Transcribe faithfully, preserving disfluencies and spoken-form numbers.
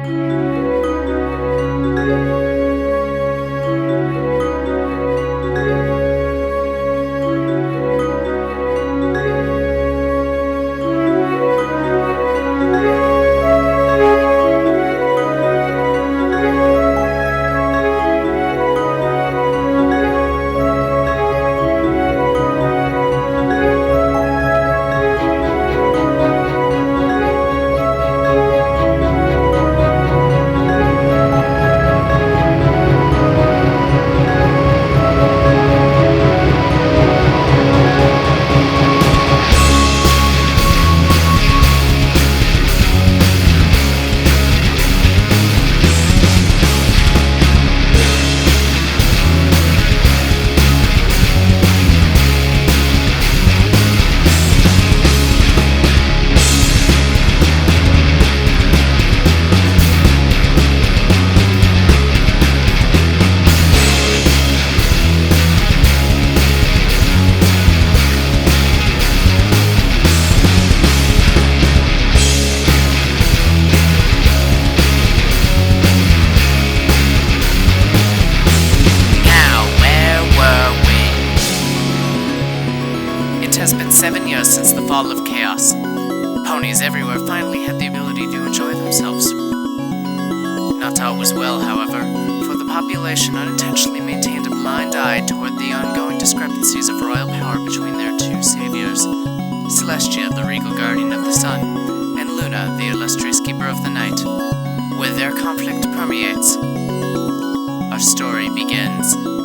It has been seven years since the fall of chaos. Ponies everywhere finally had the ability to enjoy themselves. Not all was well, however, for the population unintentionally maintained a blind eye toward the ongoing discrepancies of royal power between their two saviors, Celestia, the regal guardian of the sun, and Luna, the illustrious keeper of the night. Where their conflict permeates, our story begins.